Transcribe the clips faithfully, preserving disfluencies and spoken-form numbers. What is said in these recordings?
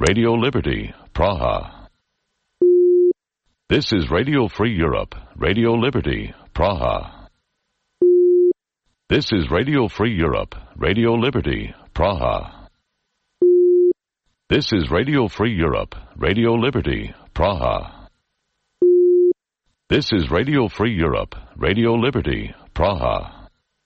Radio Liberty, Praha. This is Radio Free Europe, Radio Liberty, Praha. This is Radio Free Europe, Radio Liberty, Praha. This is Radio Free Europe, Radio Liberty, Praha. This is Radio Free Europe, Radio Liberty, Praha.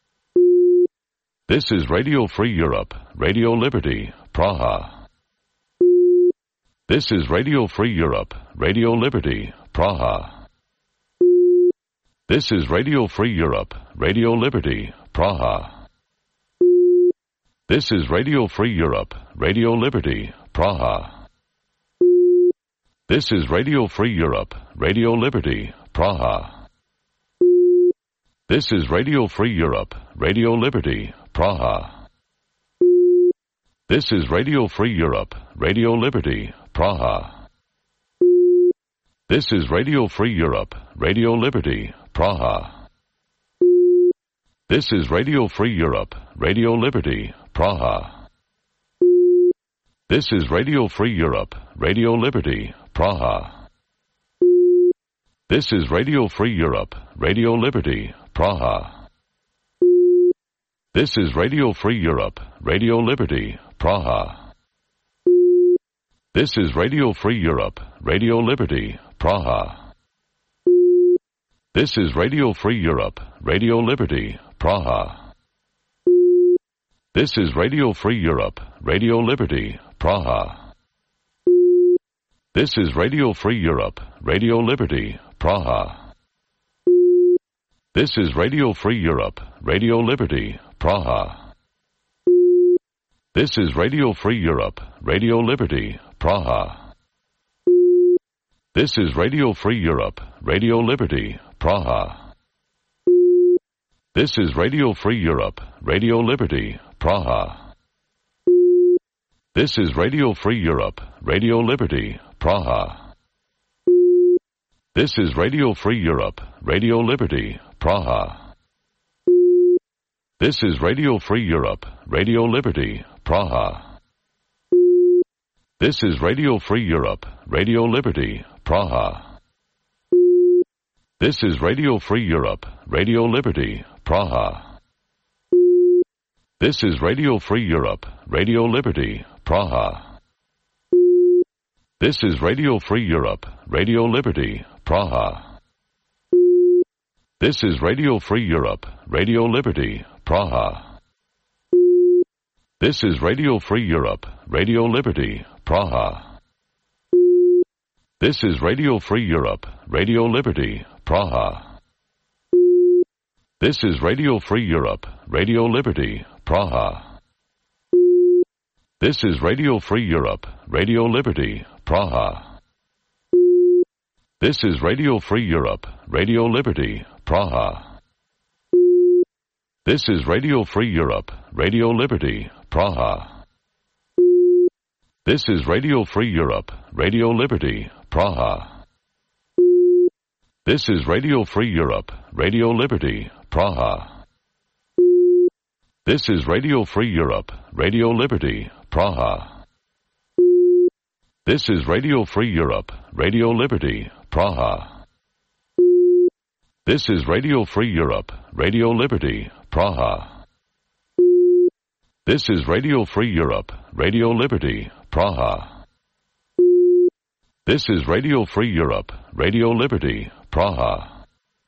This is Radio Free Europe, Radio Liberty, Praha. This is Radio Free Europe, Radio Liberty, Praha. This is Radio Free Europe, Radio Liberty, Praha. This is Radio Free Europe, Radio Liberty, Praha. This is Radio Free Europe, Radio Liberty, Praha. This is Radio Free Europe, Radio Liberty, Praha. This is Radio Free Europe, Radio Liberty, Praha. This is Radio Free Europe, Radio Liberty, Praha. This is Radio Free Europe, Radio Liberty, Praha. This is Radio Free Europe, Radio Liberty, Praha. This is Radio Free Europe, Radio Liberty, Praha. This is Radio Free Europe, Radio Liberty, Praha. This is Radio Free Europe, Radio Liberty, Praha. This is Radio Free Europe, Radio Liberty, Praha. This is Radio Free Europe, Radio Liberty, Praha. This is Radio Free Europe, Radio Liberty, Praha. This is Radio Free Europe, Radio Liberty, Praha. This is Radio Free Europe, Radio Liberty, Praha. This is Radio Free Europe, Radio Liberty, Praha. This is Radio Free Europe, Radio Liberty, Praha. This is Radio Free Europe, Radio Liberty, Praha. This is Radio Free Europe, Radio Liberty, Praha. This is Radio Free Europe, Radio Liberty, Praha. This is Radio Free Europe, Radio Liberty, Praha. This is Radio Free Europe, Radio Liberty, Praha. This is Radio Free Europe, Radio Liberty, Praha. This is Radio Free Europe, Radio Liberty, Praha. This is Radio Free Europe, Radio Liberty, Praha. This is Radio Free Europe, Radio Liberty, Praha. This is Radio Free Europe, Radio Liberty, Praha. This is Radio Free Europe, Radio Liberty, Praha. This is Radio Free Europe, Radio Liberty, Praha. This is Radio Free Europe, Radio Liberty, Praha. This is Radio Free Europe, Radio Liberty, Praha. This is Radio Free Europe, Radio Liberty, Praha. This is Radio Free Europe, Radio Liberty, Praha. This is Radio Free Europe, Radio Liberty, Praha. This is Radio Free Europe, Radio Liberty, Praha. This is Radio Free Europe, Radio Liberty, Praha. This is Radio Free Europe, Radio Liberty, Praha. This is Radio Free Europe, Radio Liberty, Praha.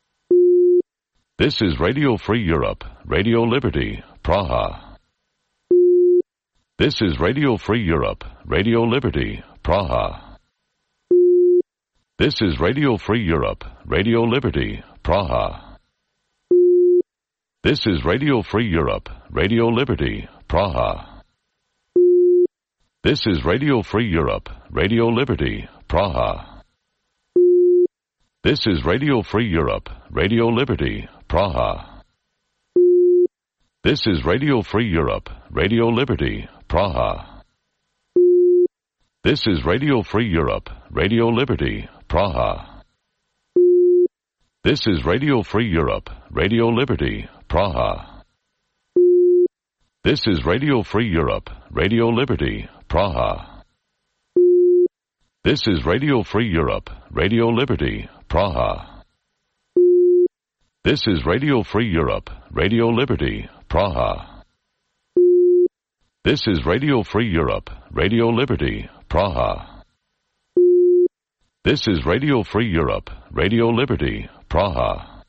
This is Radio Free Europe, Radio Liberty, Praha. This is Radio Free Europe, Radio Liberty, Praha. This is Radio Free Europe, Radio Liberty, Praha. This is Radio Free Europe, Radio Liberty, Praha. This is Radio Free Europe, Radio Liberty, Praha. This is Radio Free Europe, Radio Liberty, Praha. This is Radio Free Europe, Radio Liberty, Praha. This is Radio Free Europe, Radio Liberty, Praha. This is Radio Free Europe, Radio Liberty, Praha. This is Radio Free Europe, Radio Liberty, Praha. This is Radio Free Europe, Radio Liberty, Praha. This is Radio Free Europe, Radio Liberty, Praha. This is Radio Free Europe, Radio Liberty, Praha. This is Radio Free Europe, Radio Liberty, Praha.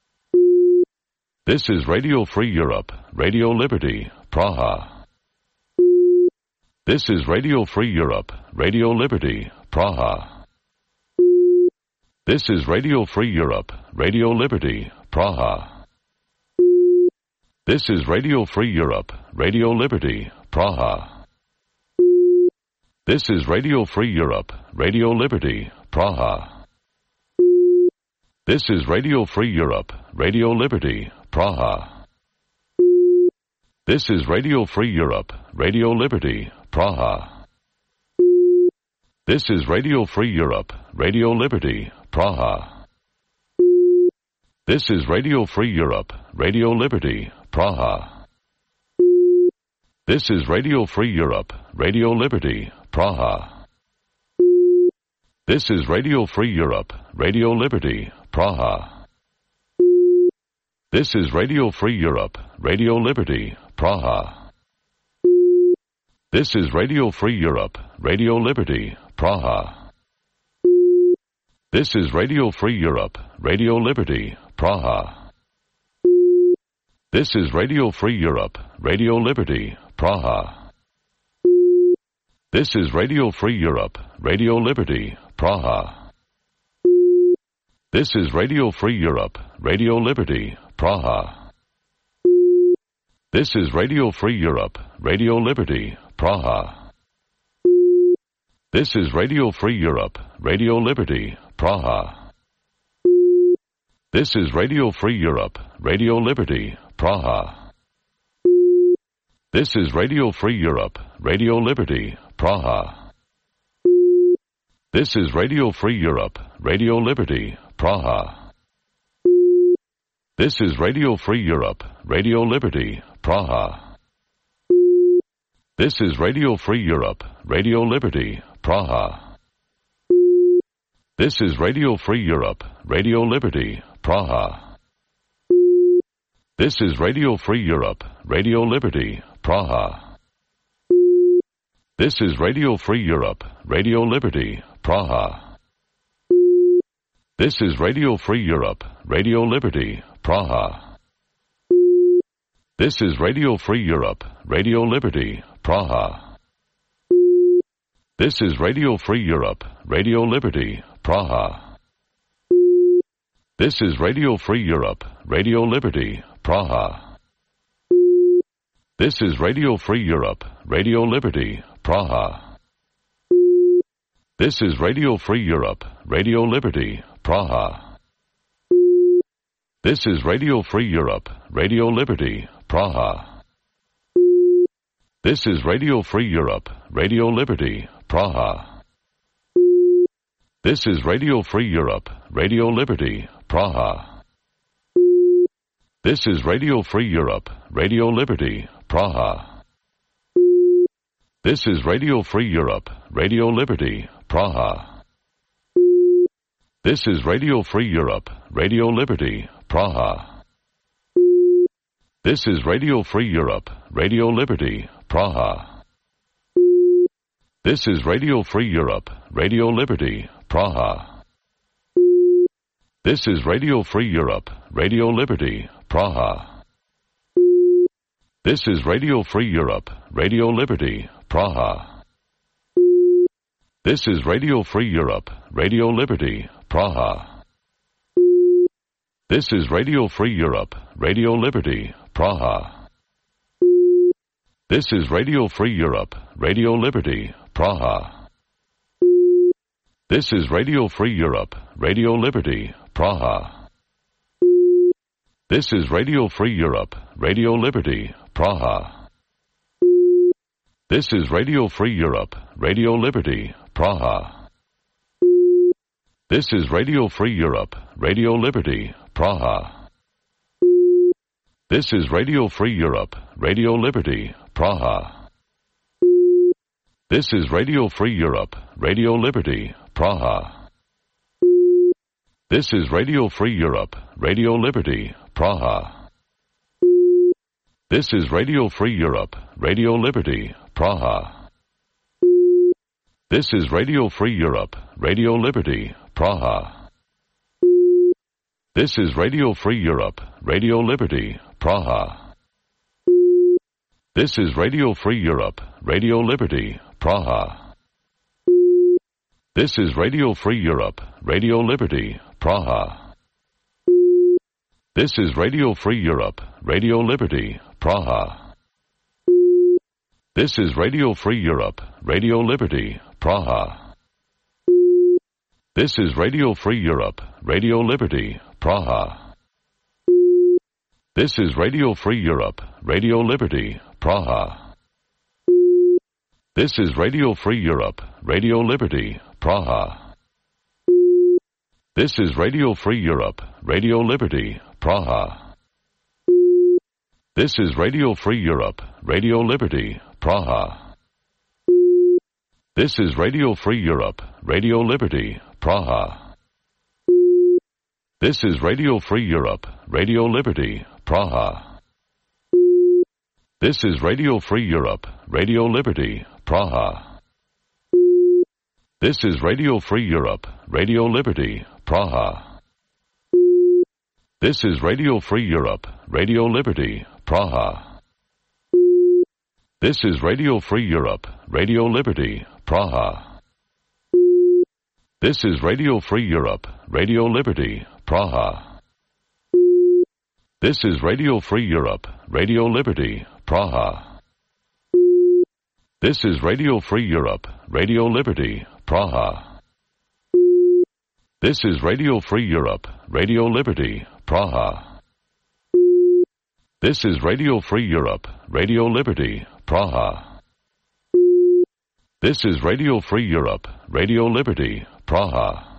This is Radio Free Europe, Radio Liberty, Praha. This is Radio Free Europe, Radio Liberty, Praha. This is Radio Free Europe, Radio Liberty, Praha. This is Radio Free Europe, Radio Liberty, Praha. This is Radio Free Europe, Radio Liberty, Praha. This is Radio Free Europe, Radio Liberty, Praha. This is Radio Free Europe, Radio Liberty, Praha. This is Radio Free Europe, Radio Liberty, Praha. This is Radio Free Europe, Radio Liberty, Praha. This is Radio Free Europe, Radio Liberty, Praha. This is Radio Free Europe, Radio Liberty, Praha. This is Radio Free Europe, Radio Liberty, Praha. This is Radio Free Europe, Radio Liberty, Praha. This is Radio Free Europe, Radio Liberty, Praha. This is Radio Free Europe, Radio Liberty, Praha. This is Radio Free Europe, Radio Liberty, Praha. This is Radio Free Europe, Radio Liberty, Praha. This is Radio Free Europe, Radio Liberty, Praha. This is Radio Free Europe, Radio Liberty, Praha. This is Radio Free Europe, Radio Liberty, Praha. This is Radio Free Europe, Radio Liberty, Praha. This is Radio Free Europe, Radio Liberty, Praha. This is Radio Free Europe, Radio Liberty, Praha. This is Radio Free Europe, Radio Liberty, Praha. This is Radio Free Europe, Radio Liberty, Praha. This is Radio Free Europe, Radio Liberty, Praha. This is Radio Free Europe, Radio Liberty, Praha. This is Radio Free Europe, Radio Liberty, Praha. This is Radio Free Europe, Radio Liberty, Praha. This is Radio Free Europe, Radio Liberty, Praha. This is Radio Free Europe, Radio Liberty, Praha. This is Radio Free Europe, Radio Liberty, Praha. This is Radio Free Europe, Radio Liberty, Praha. This is Radio Free Europe, Radio Liberty, Praha. This is Radio Free Europe, Radio Liberty, Praha. This is Radio Free Europe, Radio Liberty, Praha. This is Radio Free Europe, Radio Liberty, Praha. This is Radio Free Europe, Radio Liberty, Praha. This is Radio Free Europe, Radio Liberty, Praha. This is Radio Free Europe, Radio Liberty, Praha. This is Radio Free Europe, Radio Liberty, Praha. This is Radio Free Europe, Radio Liberty, Praha. This is Radio Free Europe, Radio Liberty, Praha. This is Radio Free Europe, Radio Liberty, Praha. This is Radio Free Europe, Radio Liberty, Praha. This is Radio Free Europe, Radio Liberty, Praha. This is Radio Free Europe, Radio Liberty, Praha. This is Radio Free Europe, Radio Liberty, Praha. This is Radio Free Europe, Radio Liberty, Praha. This is Radio Free Europe, Radio Liberty, Praha. This is Radio Free Europe, Radio Liberty, Praha. This is Radio Free Europe, Radio Liberty, Praha. This is Radio Free Europe, Radio Liberty, Praha. This is Radio Free Europe, Radio Liberty, Praha. This is Radio Free Europe, Radio Liberty, Praha. This is Radio Free Europe, Radio Liberty, Praha. This is Radio Free Europe, Radio Liberty, Praha. This is Radio Free Europe, Radio Liberty, Praha. This is Radio Free Europe, Radio Liberty, Praha. This is Radio Free Europe, Radio Liberty, Praha. This is Radio Free Europe, Radio Liberty, Praha. This is Radio Free Europe, Radio Liberty, Praha. This is Radio Free Europe, Radio Liberty, Praha. This is Radio Free Europe, Radio Liberty, Praha. This is Radio Free Europe, Radio Liberty, Praha. This is Radio Free Europe, Radio Liberty, Praha. This is Radio Free Europe, Radio Liberty, Praha. This is Radio Free Europe, Radio Liberty, Praha. This is Radio Free Europe, Radio Liberty, Praha. This is Radio Free Europe, Radio Liberty, Praha. This is Radio Free Europe, Radio Liberty, Praha. This is Radio Free Europe, Radio Liberty, Praha. This is Radio Free Europe, Radio Liberty, Praha. This is Radio Free Europe, Radio Liberty, Praha. This is Radio Free Europe, Radio Liberty, Praha. This is Radio Free Europe, Radio Liberty, Praha. This is Radio Free Europe, Radio Liberty, Praha.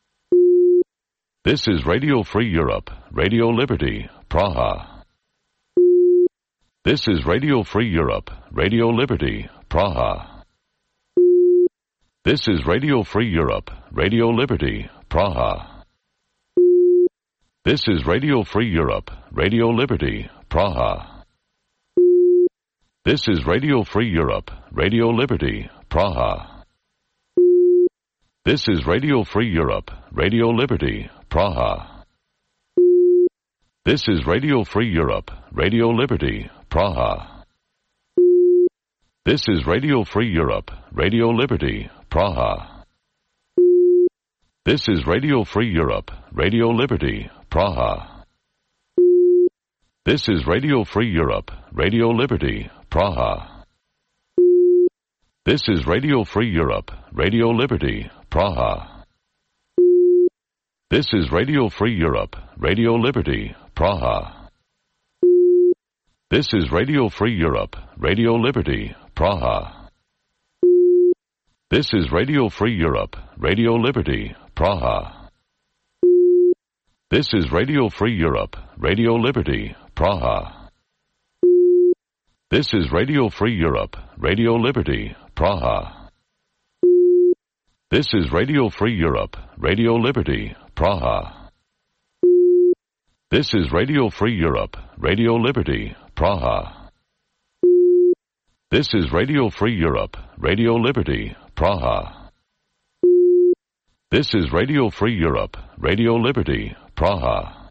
This is Radio Free Europe, Radio Liberty, Praha. This is Radio Free Europe, Radio Liberty, Praha. This is Radio Free Europe, Radio Liberty, Praha. This is Radio Free Europe, Radio Liberty, Praha. This is Radio Free Europe, Radio Liberty, Praha. This is Radio Free Europe, Radio Liberty, Praha. This is Radio Free Europe, Radio Liberty, Praha. This is Radio Free Europe, Radio Liberty, Praha. This is Radio Free Europe, Radio Liberty, Praha. This is Radio Free Europe, Radio Liberty, Praha. This is Radio Free Europe, Radio Liberty, Praha. This is Radio Free Europe, Radio Liberty, Praha. This is Radio Free Europe, Radio Liberty, Praha. This is Radio Free Europe, Radio Liberty, Praha. This is Radio Free Europe, Radio Liberty, Praha. This is Radio Free Europe, Radio Liberty, Praha. This is Radio Free Europe, Radio Liberty, Praha. This is Radio Free Europe, Radio Liberty, Praha. This is Radio Free Europe, Radio Liberty, Praha. This is Radio Free Europe, Radio Liberty, Praha.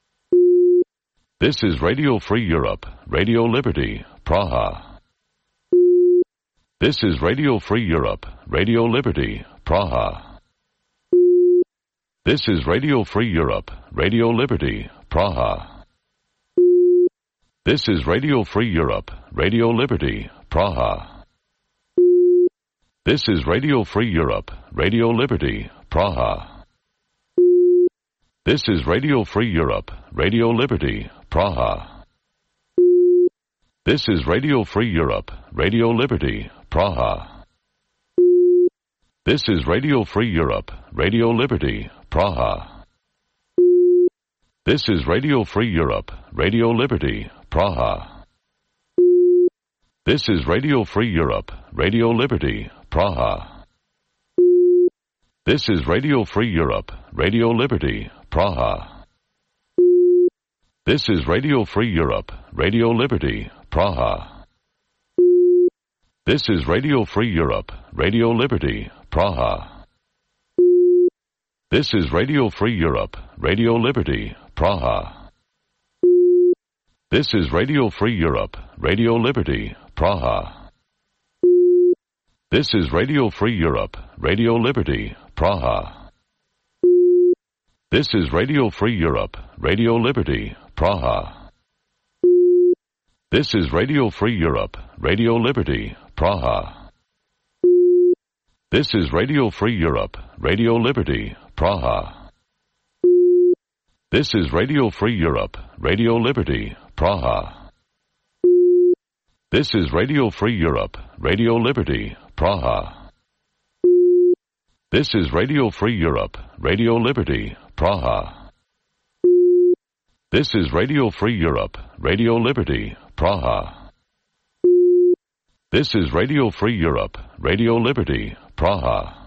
This is Radio Free Europe, Radio Liberty, Praha. This is Radio Free Europe, Radio Liberty, Praha. This is Radio Free Europe, Radio Liberty, Praha. This is Radio Free Europe, Radio Liberty, Praha. This is Radio Free Europe, Radio Liberty, Praha. This is Radio Free Europe, Radio Liberty, Praha. This is Radio Free Europe, Radio Liberty, Praha. This is Radio Free Europe, Radio Liberty, Praha. This is Radio Free Europe, Radio Liberty, Praha. This is Radio Free Europe, Radio Liberty, Praha. This is Radio Free Europe, Radio Liberty, Praha. This is Radio Free Europe, Radio Liberty, Praha. This is Radio Free Europe, Radio Liberty, Praha. This is Radio Free Europe, Radio Liberty, Praha. This is Radio Free Europe, Radio Liberty, Praha. This is Radio Free Europe, Radio Liberty, Praha. This is Radio Free Europe, Radio Liberty, Praha. This is Radio Free Europe, Radio Liberty, Praha. This is Radio Free Europe, Radio Liberty, Praha. This is Radio Free Europe, Radio Liberty, Praha. This is Radio Free Europe, Radio Liberty, Praha. This is Radio Free Europe, Radio Liberty, Praha. This is Radio Free Europe, Radio Liberty, Praha. This is Radio Free Europe, Radio Liberty, Praha.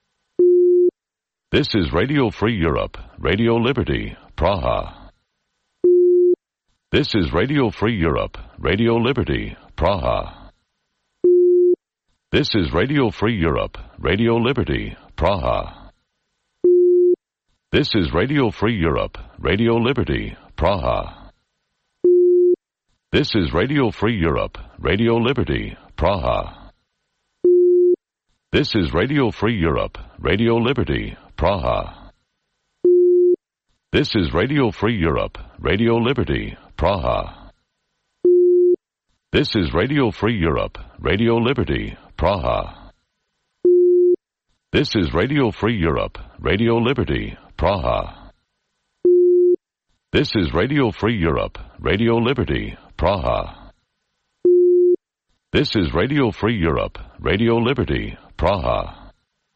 This is Radio Free Europe, Radio Liberty, Praha. This is Radio Free Europe, Radio Liberty, Praha. This is Radio Free Europe, Radio Liberty, Praha. This is Radio Free Europe, Radio Liberty, Praha. This is Radio Free Europe, Radio Liberty, Praha. This is Radio Free Europe, Radio Liberty, Praha. This is Radio Free Europe, Radio Liberty, Praha. This is Radio Free Europe, Radio Liberty, Praha. This is Radio Free Europe, Radio Liberty, Praha. This is Radio Free Europe, Radio Liberty, Praha. This is Radio Free Europe, Radio Liberty, Praha.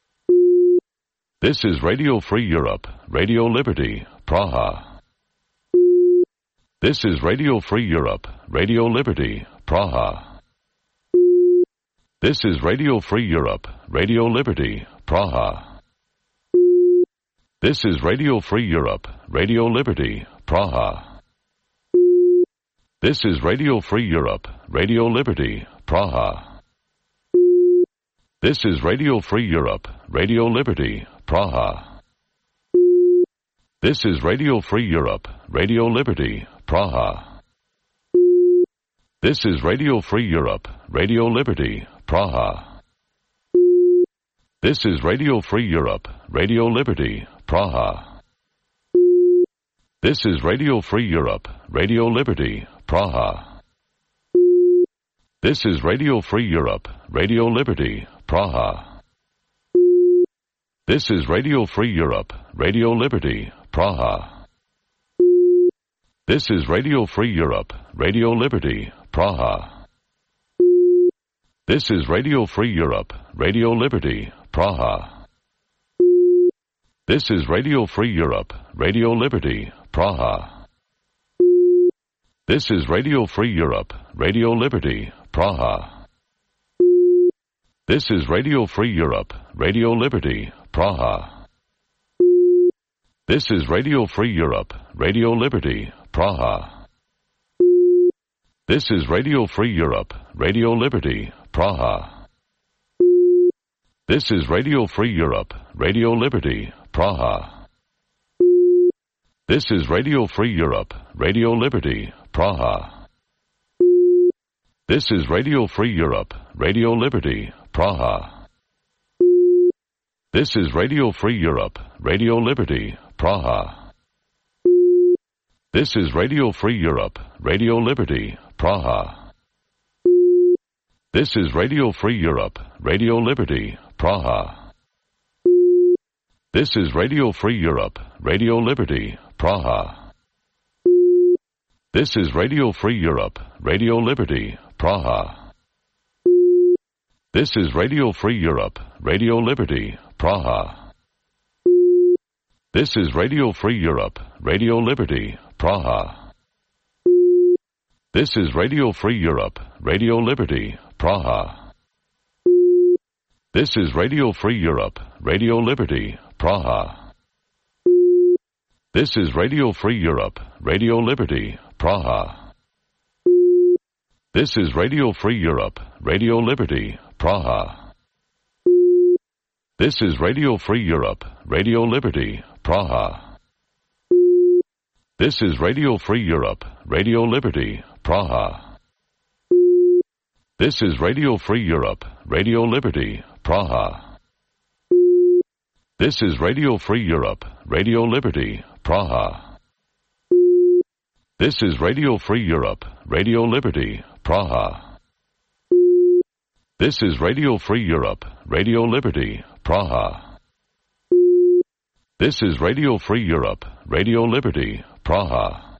This is Radio Free Europe, Radio Liberty, Praha. This is Radio Free Europe, Radio Liberty, Praha. This is Radio Free Europe, Radio Liberty, Praha. This is Radio Free Europe, Radio Liberty, Praha. This is Radio Free Europe, Radio Liberty, Praha. This is Radio Free Europe, Radio Liberty, Praha. This is Radio Free Europe, Radio Liberty, Praha. This is Radio Free Europe, Radio Liberty, Praha. This is Radio Free Europe, Radio Liberty, Praha. This is Radio Free Europe, Radio Liberty, Praha. This is Radio Free Europe, Radio Liberty, Praha. This is Radio Free Europe, Radio Liberty, Praha. This is Radio Free Europe, Radio Liberty, Praha. This is Radio Free Europe, Radio Liberty, Praha. This is Radio Free Europe, Radio Liberty, Praha. This is Radio Free Europe, Radio Liberty, Praha. This is Radio Free Europe, Radio Liberty, Praha. This is Radio Free Europe, Radio Liberty, Praha. This is Radio Free Europe, Radio Liberty, Praha. This is Radio Free Europe, Radio Liberty, Praha. This is Radio Free Europe, Radio Liberty, Praha. This is Radio Free Europe, Radio Liberty, Praha. This is Radio Free Europe, Radio Liberty, Praha. This is Radio Free Europe, Radio Liberty, Praha. This is Radio Free Europe, Radio Liberty, Praha. This is Radio Free Europe, Radio Liberty, Praha. This is Radio Free Europe, Radio Liberty, Praha. This is Radio Free Europe, Radio Liberty, Praha. This is Radio Free Europe, Radio Liberty, Praha. This is Radio Free Europe, Radio Liberty, Praha. This is Radio Free Europe, Radio Liberty, Praha. This is Radio Free Europe, Radio Liberty, Praha. This is Radio Free Europe, Radio Liberty, Praha. This is Radio Free Europe, Radio Liberty, Praha. This is Radio Free Europe, Radio Liberty, Praha. This is Radio Free Europe, Radio Liberty, Praha. This is Radio Free Europe, Radio Liberty, Praha. This is Radio Free Europe, Radio Liberty, Praha. This is Radio Free Europe, Radio Liberty, Praha. This is Radio Free Europe, Radio Liberty, Praha.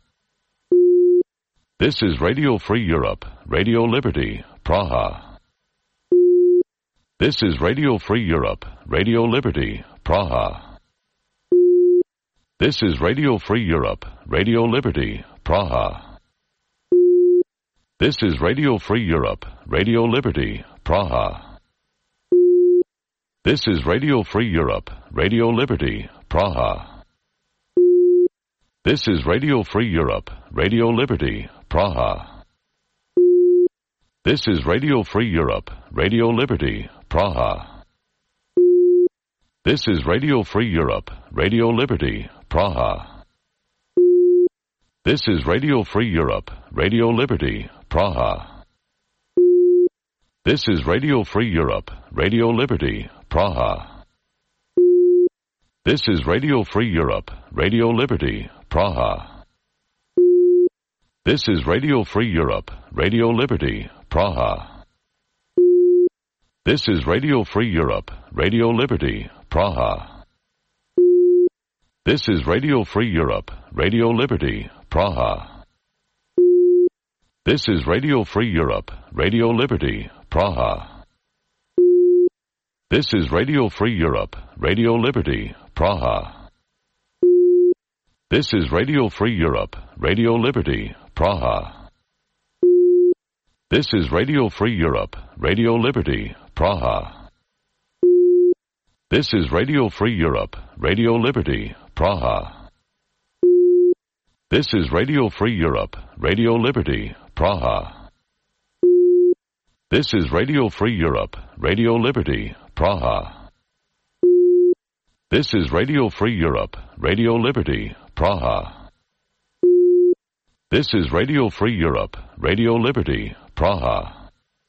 This is Radio Free Europe, Radio Liberty, Praha. This is Radio Free Europe, Radio Liberty, Praha. This is Radio Free Europe, Radio Liberty, Praha. This is Radio Free Europe, Radio Liberty, Praha. This is Radio Free Europe, Radio Liberty, Praha. This is Radio Free Europe, Radio Liberty, Praha. This is Radio Free Europe, Radio Liberty, Praha. This is Radio Free Europe, Radio Liberty, Praha. This is Radio Free Europe, Radio Liberty, Praha. This is Radio Free Europe, Radio Liberty, Praha. This is Radio Free Europe, Radio Liberty, Praha. This is Radio Free Europe, Radio Liberty, Praha. This is Radio Free Europe, Radio Liberty, Praha. This is Radio Free Europe, Radio Liberty, Praha. This is Radio Free Europe, Radio Liberty, Praha. This is Radio Free Europe, Radio Liberty, Praha. This is Radio Free Europe, Radio Liberty, Praha. This is Radio Free Europe, Radio Liberty, Praha. This is Radio Free Europe, Radio Liberty, Praha. This is Radio Free Europe, Radio Liberty, Praha. This is Radio Free Europe, Radio Liberty, Praha. This is Radio Free Europe, Radio Liberty, Praha. This is Radio Free Europe, Radio Liberty, Praha.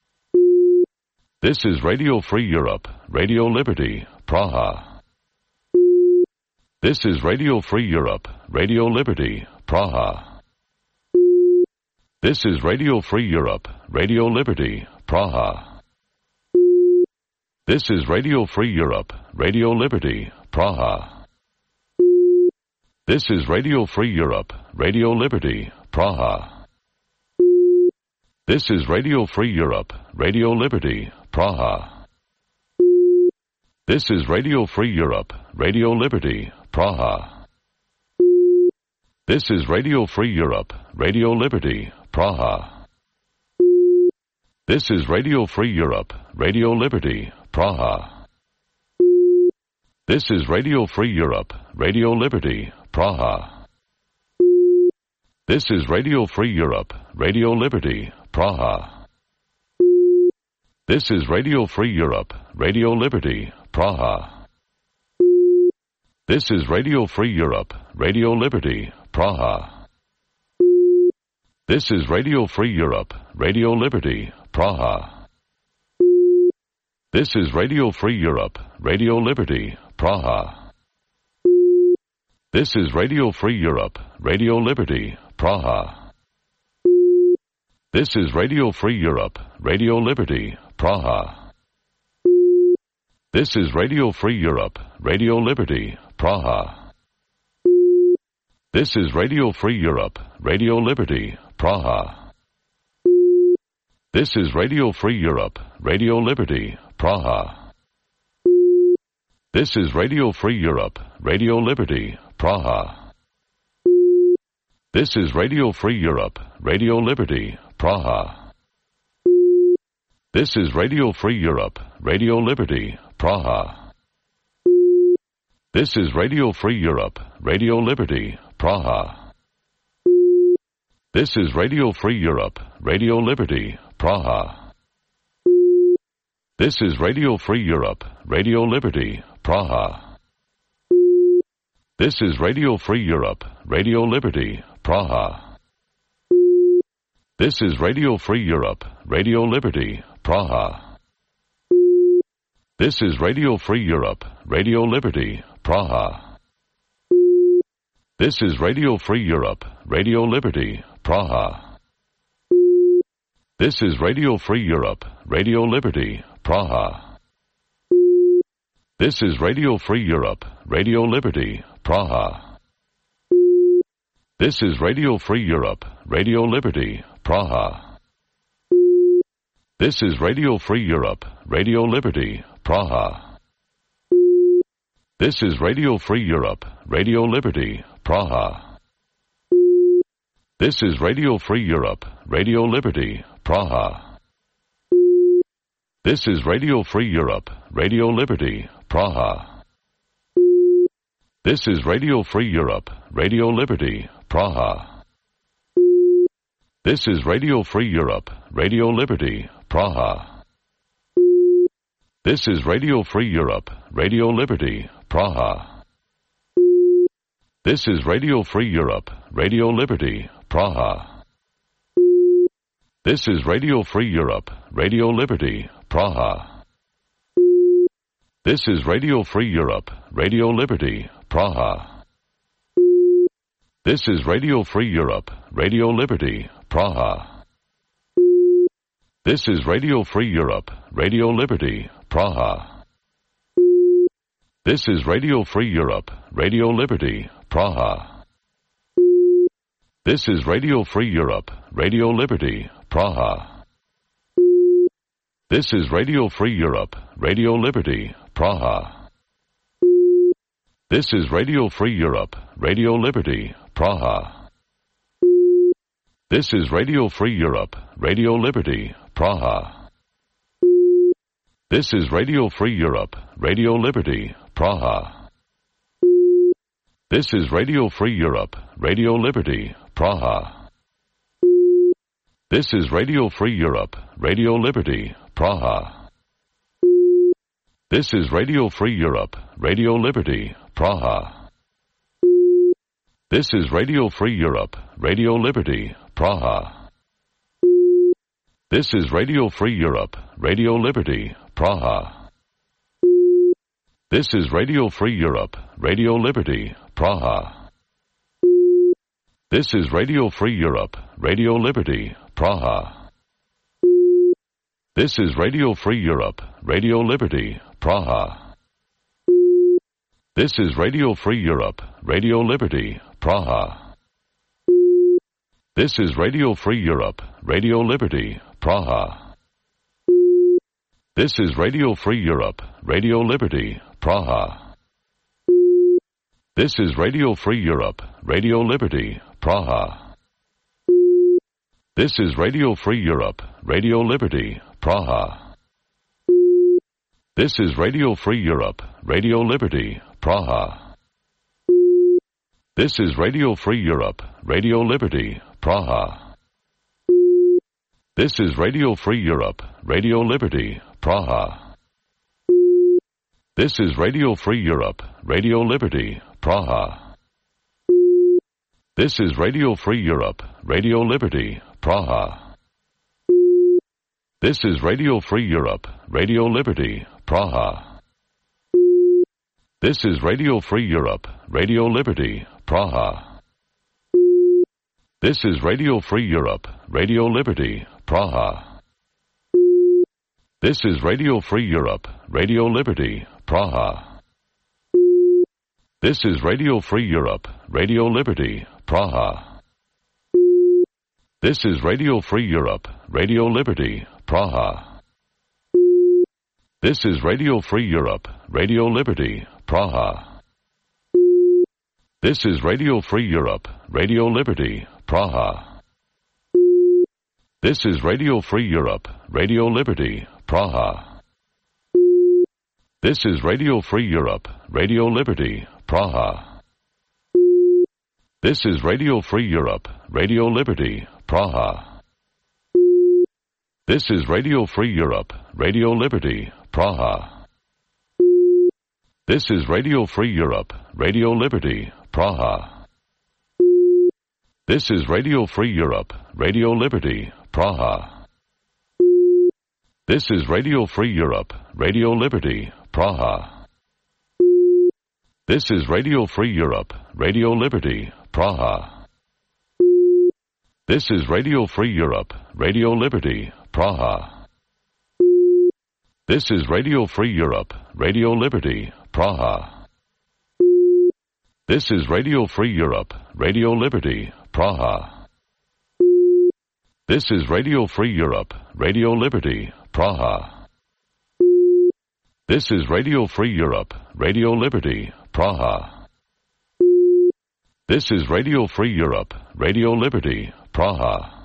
This is Radio Free Europe, Radio Liberty, Praha. This is Radio Free Europe, Radio Liberty, Praha. This is Radio Free Europe, Radio Liberty, Praha. This is Radio Free Europe, Radio Liberty, Praha. This is Radio Free Europe, Radio Liberty, Praha. This is Radio Free Europe, Radio Liberty, Praha. This is Radio Free Europe, Radio Liberty, Praha. This is Radio Free Europe, Radio Liberty, Praha. This is Radio Free Europe, Radio Liberty, Praha. This is Radio Free Europe, Radio Liberty, Praha. This is Radio Free Europe, Radio Liberty, Praha. This is Radio Free Europe, Radio Liberty, Praha. This is Radio Free Europe, Radio Liberty, Praha. This is Radio Free Europe, Radio Liberty, Praha. This is Radio Free Europe, Radio Liberty, Praha. This is Radio Free Europe, Radio Liberty, Praha. This is Radio Free Europe, Radio Liberty, Praha. This is Radio Free Europe, Radio Liberty, Praha. This is Radio Free Europe, Radio Liberty, Praha. This is Radio Free Europe, Radio Liberty, Praha. This is Radio Free Europe, Radio Liberty, Praha. This is Radio Free Europe, Radio Liberty, Praha. This is Radio Free Europe, Radio Liberty, Praha. This is Radio Free Europe, Radio Liberty, Praha. This is Radio Free Europe, Radio Liberty, Praha. This is Radio Free Europe, Radio Liberty, Praha. This is Radio Free Europe, Radio Liberty, Praha. This is Radio Free Europe, Radio Liberty, Praha. This is Radio Free Europe, Radio Liberty, Praha. This is Radio Free Europe, Radio Liberty, Praha. This is Radio Free Europe, Radio Liberty, Praha. This is Radio Free Europe, Radio Liberty, Praha. This is Radio Free Europe, Radio Liberty, Praha. This is Radio Free Europe, Radio Liberty, Praha. This is Radio Free Europe, Radio Liberty, Praha. This is Radio Free Europe, Radio Liberty, Praha. This is Radio Free Europe, Radio Liberty, Praha. This is Radio Free Europe, Radio Liberty, Praha. This is Radio Free Europe, Radio Liberty, Praha. This is Radio Free Europe, Radio Liberty, Praha. This is Radio Free Europe, Radio Liberty, Praha. This is Radio Free Europe, Radio Liberty, Praha. This is Radio Free Europe, Radio Liberty, Praha. This is Radio Free Europe, Radio Liberty, Praha. This is Radio Free Europe, Radio Liberty, Praha. This is Radio Free Europe, Radio Liberty, Praha. This is Radio Free Europe, Radio Liberty, Praha. This is Radio Free Europe, Radio Liberty, Praha. This is Radio Free Europe, Radio Liberty, Praha. This is Radio Free Europe, Radio Liberty, Praha. This is Radio Free Europe, Radio Liberty, Praha. This is Radio Free Europe, Radio Liberty, Praha. This is Radio Free Europe, Radio Liberty, Praha. This is Radio Free Europe, Radio Liberty, Praha. This is Radio Free Europe, Radio Liberty, Praha. This is Radio Free Europe, Radio Liberty, Praha. This is Radio Free Europe, Radio Liberty, Praha. This is Radio Free Europe, Radio Liberty, Praha. This is Radio Free Europe, Radio Liberty, Praha. This is Radio Free Europe, Radio Liberty, Praha. This is Radio Free Europe, Radio Liberty, Praha. This is Radio Free Europe, Radio Liberty, Praha. This is Radio Free Europe, Radio Liberty, Praha. This is Radio Free Europe, Radio Liberty, Praha. This is Radio Free Europe, Radio Liberty, Praha. This is Radio Free Europe, Radio Liberty, Praha. This is Radio Free Europe, Radio Liberty, Praha. This is Radio Free Europe, Radio Liberty, Praha. This is Radio Free Europe, Radio Liberty, Praha. This is Radio Free Europe, Radio Liberty, Praha. This is Radio Free Europe, Radio Liberty, Praha. This is Radio Free Europe, Radio Liberty, Praha. This is Radio Free Europe, Radio Liberty, Praha. This is Radio Free Europe, Radio Liberty, Praha. This is Radio Free Europe, Radio Liberty, Praha. This is Radio Free Europe, Radio Liberty, Praha. This is Radio Free Europe, Radio Liberty, Praha. This is Radio Free Europe, Radio Liberty, Praha. This is Radio Free Europe, Radio Liberty, Praha. This is Radio Free Europe, Radio Liberty, Praha. This is Radio Free Europe, Radio Liberty, Praha. This is Radio Free Europe, Radio Liberty, Praha. This is Radio Free Europe, Radio Liberty, Praha. This is Radio Free Europe, Radio Liberty, Praha. This is Radio Free Europe, Radio Liberty, Praha. This is Radio Free Europe, Radio Liberty, Praha. This is Radio Free Europe, Radio Liberty, Praha. This is Radio Free Europe, Radio Liberty, Praha. This is Radio Free Europe, Radio Liberty, Praha. This is Radio Free Europe, Radio Liberty, Praha. This is Radio Free Europe, Radio Liberty, Praha.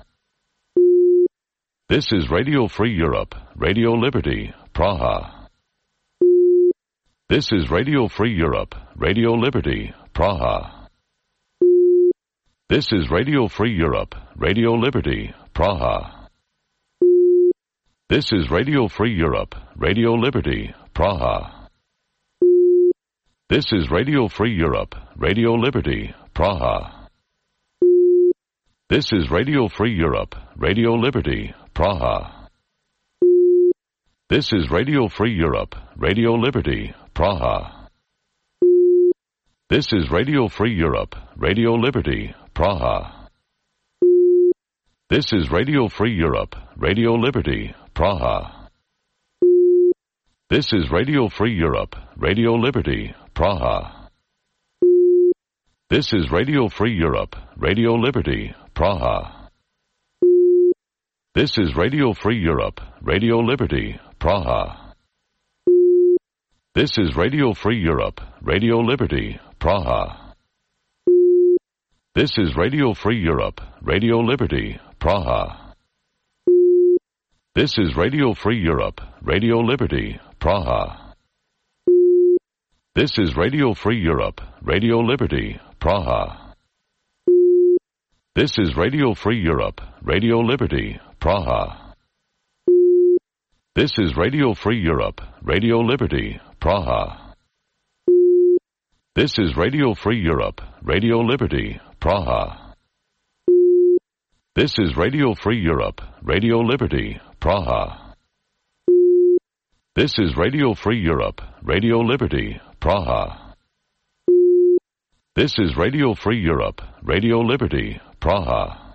This is Radio Free Europe, Radio Liberty, Praha. This is Radio Free Europe, Radio Liberty, Praha. This is Radio Free Europe, Radio Liberty, Praha. This is Radio Free Europe, Radio Liberty, Praha. This is Radio Free Europe, Radio Liberty, Praha. This is Radio Free Europe, Radio Liberty, Praha. This is Radio Free Europe, Radio Liberty, Praha. This is Radio Free Europe, Radio Liberty, Praha. This is Radio Free Europe, Radio Liberty, Praha. This is Radio Free Europe, Radio Liberty, Praha. This is Radio Free Europe, Radio Liberty, Praha. This is Radio Free Europe, Radio Liberty, Praha. This is Radio Free Europe, Radio Liberty, Praha. This is Radio Free Europe, Radio Liberty, Praha. This is Radio Free Europe, Radio Liberty, Praha. This is Radio Free Europe, Radio Liberty, Praha. This is Radio Free Europe, Radio Liberty, Praha. This is Radio Free Europe, Radio Liberty, Praha. This is Radio Free Europe, Radio Liberty, Praha. This is Radio Free Europe, Radio Liberty, Praha. This is Radio Free Europe, Radio Liberty, Praha. This is Radio Free Europe, Radio Liberty, Praha.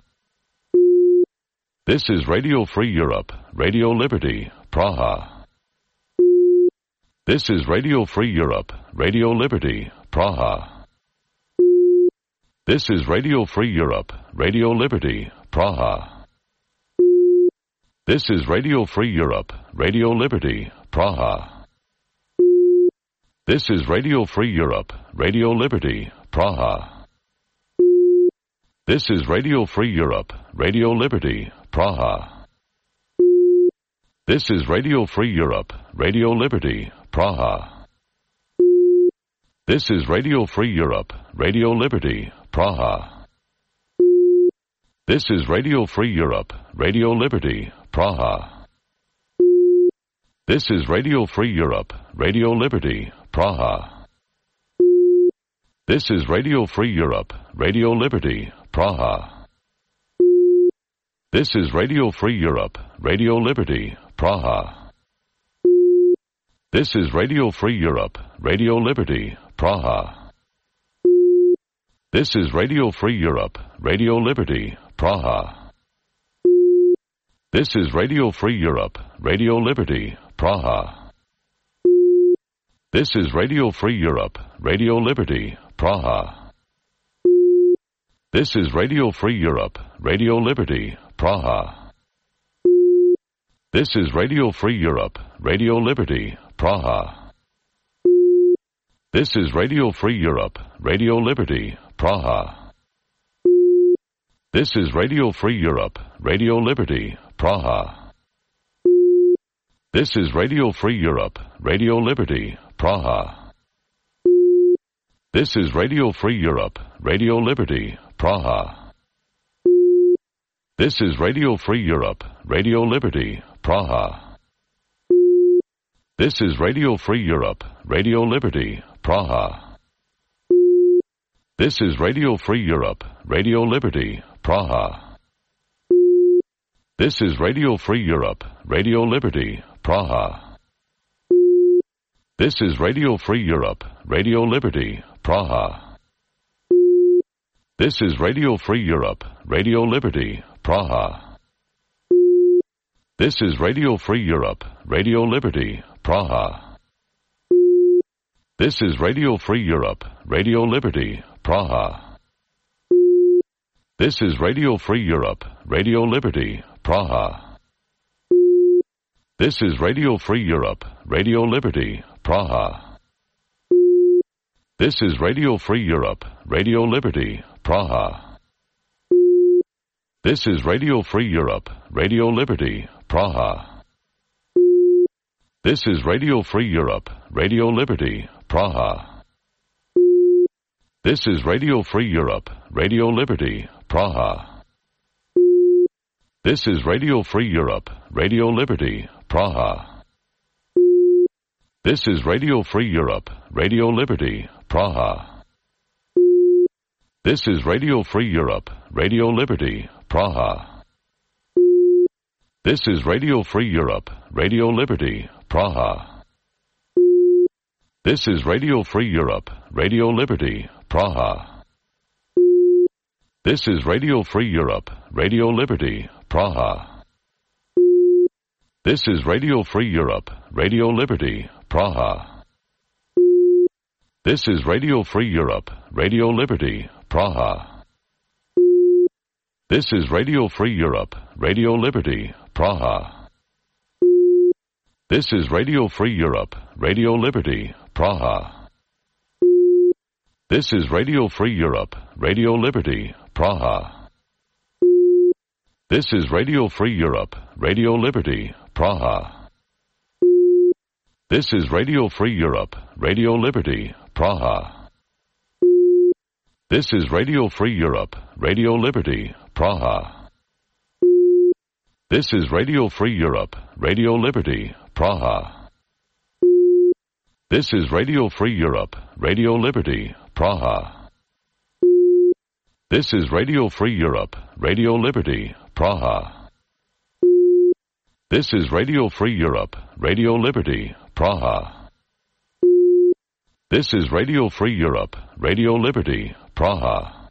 This is Radio Free Europe, Radio Liberty, Praha. This is Radio Free Europe, Radio Liberty, Praha. This is Radio Free Europe, Radio Liberty, Praha. This is Radio Free Europe, Radio Liberty, Praha. This is Radio Free Europe, Radio Liberty, Praha. This is Radio Free Europe, Radio Liberty, Praha. This is Radio Free Europe, Radio Liberty, Praha. This is Radio Free Europe, Radio Liberty, Praha. This is Radio Free Europe, Radio Liberty, Praha. This is Radio Free Europe, Radio Liberty, Praha. This is Radio Free Europe, Radio Liberty, Praha. This is Radio Free Europe, Radio Liberty, Praha. This is Radio Free Europe, Radio Liberty, Praha. This is Radio Free Europe, Radio Liberty, Praha. This is Radio Free Europe, Radio Liberty, Praha. This is Radio Free Europe, Radio Liberty, Praha. This is Radio Free Europe, Radio Liberty, Praha. This is Radio Free Europe, Radio Liberty, Praha. This is Radio Free Europe, Radio Liberty, Praha. This is Radio Free Europe, Radio Liberty, Praha. This is Radio Free Europe, Radio Liberty, Praha. This is Radio Free Europe, Radio Liberty, Praha. This is Radio Free Europe, Radio Liberty, Praha. This is Radio Free Europe, Radio Liberty, Praha. This is Radio Free Europe, Radio Liberty, Praha. This is Radio Free Europe, Radio Liberty, Praha. This is Radio Free Europe, Radio Liberty, Praha. This is Radio Free Europe, Radio Liberty, Praha. This is Radio Free Europe, Radio Liberty, Praha. This is Radio Free Europe, Radio Liberty, Praha. This is Radio Free Europe, Radio Liberty, Praha. This is Radio Free Europe, Radio Liberty, Praha. This is Radio Free Europe, Radio Liberty, Praha. This is Radio Free Europe, Radio Liberty, Praha. This is Radio Free Europe, Radio Liberty, Praha. This is Radio Free Europe, Radio Liberty, Praha. This is Radio Free Europe, Radio Liberty, Praha. This is Radio Free Europe, Radio Liberty, Praha. This is Radio Free Europe, Radio Liberty, Praha. This is Radio Free Europe, Radio Liberty, Praha. This is Radio Free Europe, Radio Liberty, Praha. This is Radio Free Europe, Radio Liberty, Praha. This is Radio Free Europe, Radio Liberty, Praha. This is Radio Free Europe, Radio Liberty, Praha. This is Radio Free Europe, Radio Liberty, Praha. This is Radio Free Europe, Radio Liberty, Praha. This is Radio Free Europe, Radio Liberty, Praha. This is Radio Free Europe, Radio Liberty, Praha. This is Radio Free Europe, Radio Liberty, Praha. This is Radio Free Europe, Radio Liberty, Praha. This is Radio Free Europe, Radio Liberty, Praha. This is Radio Free Europe, Radio Liberty, Praha. This is Radio Free Europe, Radio Liberty, Praha. This is Radio Free Europe, Radio Liberty, Praha. This is Radio Free Europe, Radio Liberty, Praha.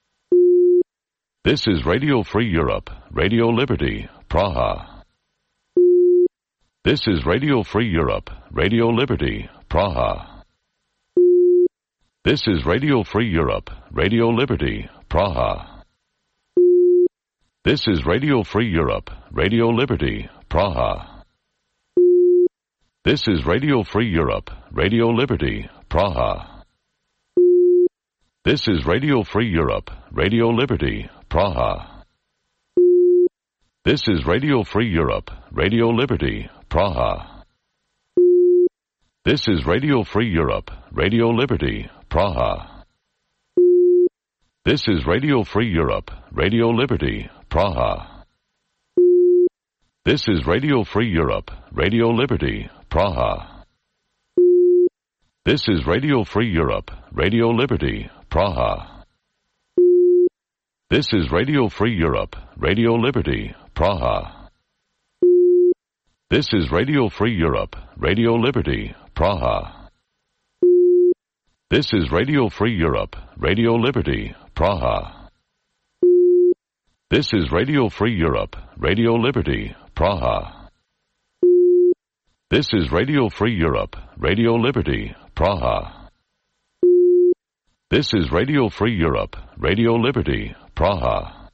This is Radio Free Europe, Radio Liberty, Praha. This is Radio Free Europe, Radio Liberty, Praha. This is Radio Free Europe, Radio Liberty, Praha. This is Radio Free Europe, Radio Liberty, Praha. This is Radio Free Europe, Radio Liberty, Praha. This is Radio Free Europe, Radio Liberty, Praha. This is Radio Free Europe, Radio Liberty, Praha. This is Radio Free Europe, Radio Liberty, Praha. This is Radio Free Europe, Radio Liberty, Praha. This is Radio Free Europe, Radio Liberty, Praha. This is Radio Free Europe, Radio Liberty, Praha. This is Radio Free Europe, Radio Liberty, Praha. This is Radio Free Europe, Radio Liberty, Praha. This is Radio Free Europe, Radio Liberty, Praha. This is Radio Free Europe, Radio Liberty, Praha. This is Radio Free Europe, Radio Liberty, Praha. This is Radio Free Europe, Radio Liberty, Praha.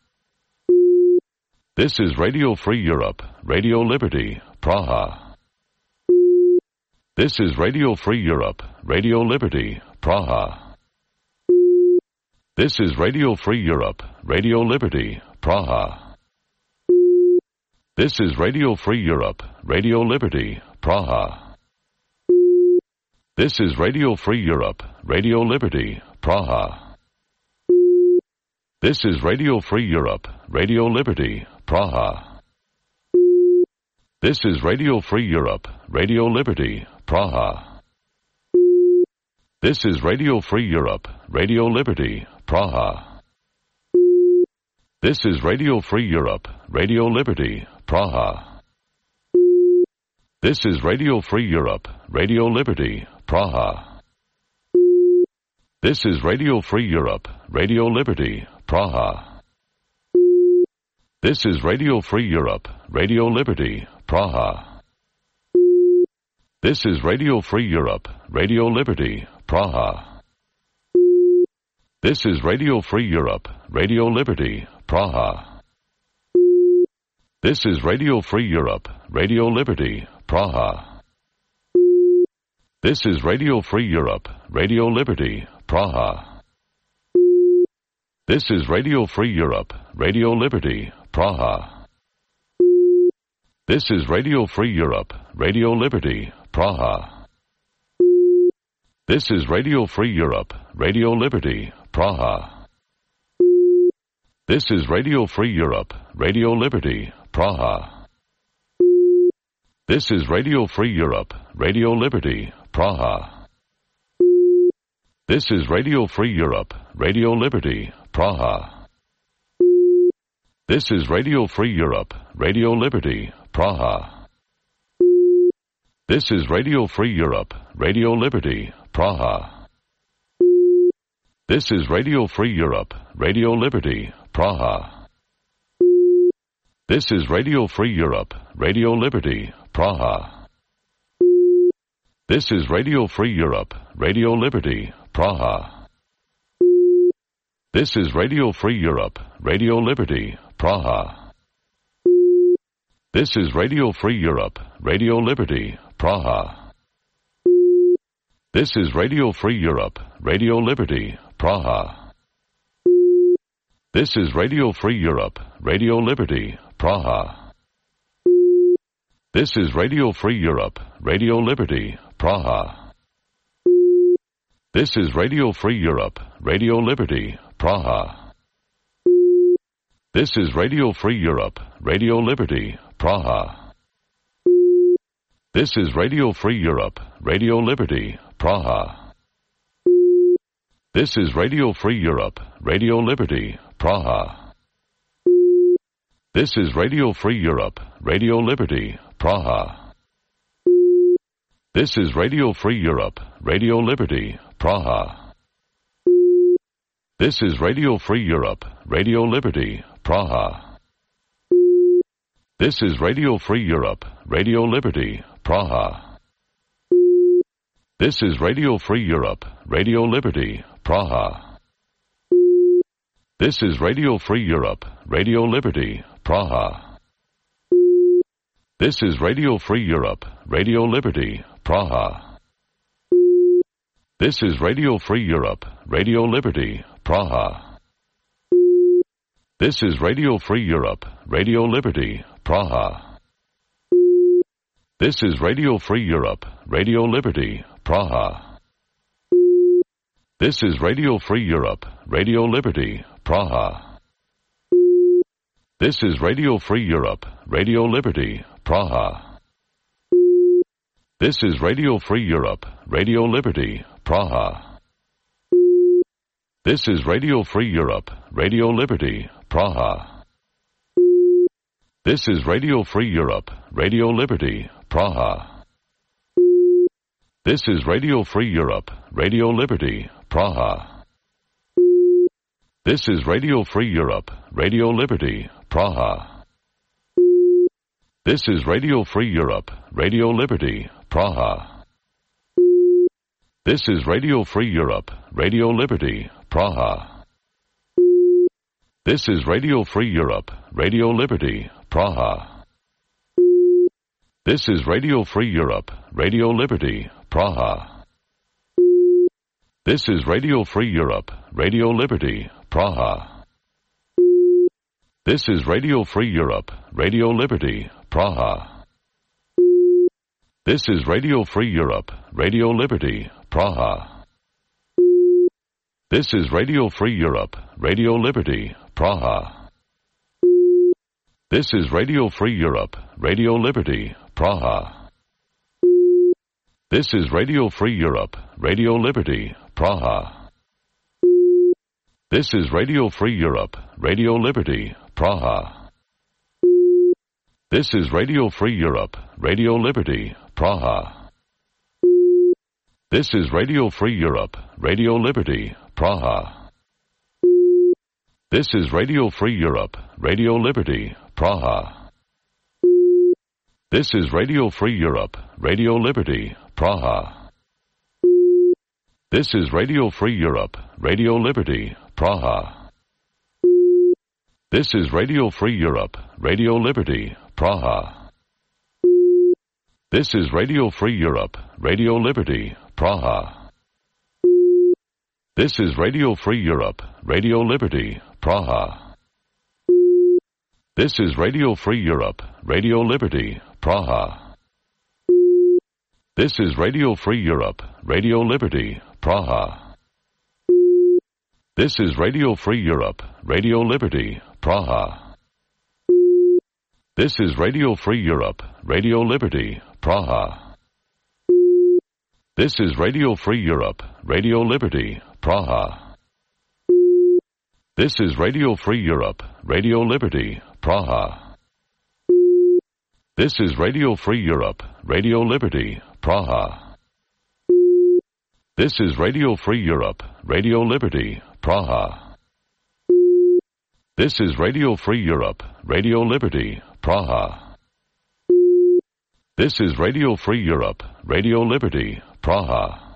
This is Radio Free Europe, Radio Liberty, Praha. This is Radio Free Europe, Radio Liberty, Praha. This is Radio Free Europe, Radio Liberty, Praha. This is Radio Free Europe, Radio Liberty, Praha. This is Radio Free Europe, Radio Liberty, Praha. This is Radio Free Europe, Radio Liberty, Praha. This is Radio Free Europe, Radio Liberty, Praha. This is Radio Free Europe, Radio Liberty, Praha. This is Radio Free Europe, Radio Liberty, Praha. This is Radio Free Europe, Radio Liberty, Praha. This is Radio Free Europe, Radio Liberty, Praha. This is Radio Free Europe, Radio Liberty, Praha. This is Radio Free Europe, Radio Liberty, Praha. This is Radio Free Europe, Radio Liberty, Praha. This is Radio Free Europe, Radio Liberty, Praha. This is Radio Free Europe, Radio Liberty, Praha. This is Radio Free Europe, Radio Liberty, Praha. This is Radio Free Europe, Radio Liberty, Praha. This is Radio Free Europe, Radio Liberty, Praha. This is Radio Free Europe, Radio Liberty, Praha. This is Radio Free Europe, Radio Liberty, Praha. This is Radio Free Europe, Radio Liberty, Praha. This is Radio Free Europe, Radio Liberty, Praha. This is Radio Free Europe, Radio Liberty, Praha. This is Radio Free Europe, Radio Liberty, Praha. This is Radio Free Europe, Radio Liberty, Praha. This is Radio Free Europe, Radio Liberty, Praha. This is Radio Free Europe, Radio Liberty, Praha. This is Radio Free Europe, Radio Liberty, Praha. This is Radio Free Europe, Radio Liberty, Praha. This is Radio Free Europe, Radio Liberty, Praha. This is Radio Free Europe, Radio Liberty, Praha. This is Radio Free Europe, Radio Liberty, Praha. This is Radio Free Europe, Radio Liberty, Praha. This is Radio Free Europe, Radio Liberty, Praha. This is Radio Free Europe, Radio Liberty, Praha. This is Radio Free Europe, Radio Liberty, Praha. This is Radio Free Europe, Radio Liberty, Praha. This is Radio Free Europe, Radio Liberty, Praha. This is Radio Free Europe, Radio Liberty, Praha. This is Radio Free Europe, Radio Liberty, Praha. This is Radio Free Europe, Radio Liberty, Praha. This is Radio Free Europe, Radio Liberty, Praha. This is Radio Free Europe, Radio Liberty, Praha. This is Radio Free Europe, Radio Liberty, Praha. This is Radio Free Europe, Radio Liberty, Praha. This is Radio Free Europe, Radio Liberty, Praha. This is Radio Free Europe, Radio Liberty, Praha. This is Radio Free Europe, Radio Liberty, Praha. This is Radio Free Europe, Radio Liberty, Praha. This is Radio Free Europe, Radio Liberty, Praha. This is Radio Free Europe, Radio Liberty, Praha. This is Radio Free Europe, Radio Liberty, Praha. This is Radio Free Europe, Radio Liberty, Praha. This is Radio Free Europe, Radio Liberty, Praha. This is Radio Free Europe, Radio Liberty, Praha. This is Radio Free Europe, Radio Liberty, Praha. This is Radio Free Europe, Radio Liberty, Praha. This is Radio Free Europe, Radio Liberty, Praha. This is Radio Free Europe, Radio Liberty, Praha. This is Radio Free Europe, Radio Liberty, Praha. This is Radio Free Europe, Radio Liberty, Praha. This is Radio Free Europe, Radio Liberty, Praha. This is Radio Free Europe, Radio Liberty, Praha. This is Radio Free Europe, Radio Liberty, Praha. This is Radio Free Europe, Radio Liberty, Praha. This is Radio Free Europe, Radio Liberty, Praha. This is Radio Free Europe, Radio Liberty, Praha. This is Radio Free Europe, Radio Liberty, Praha. This is Radio Free Europe, Radio Liberty, Praha. This is Radio Free Europe, Radio Liberty, Praha. This is Radio Free Europe, Radio Liberty, Praha. This is Radio Free Europe, Radio Liberty, Praha. This is Radio Free Europe, Radio Liberty, Praha. This is Radio Free Europe, Radio Liberty, Praha. This is Radio Free Europe, Radio Liberty, Praha. This is Radio Free Europe, Radio Liberty, Praha. This is Radio Free Europe, Radio Liberty, Praha. This is Radio Free Europe, Radio Liberty, Praha. This is Radio Free Europe, Radio Liberty, Praha. This is Radio Free Europe, Radio Liberty, Praha. This is Radio Free Europe, Radio Liberty, Praha.